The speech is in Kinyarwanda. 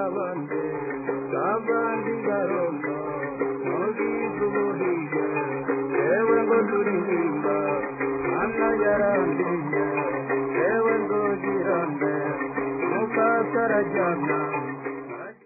bande kabandi garondo mogi zubuhiye ewe ngo turirimba ana yarandiye ewe ngo girande mukasarajana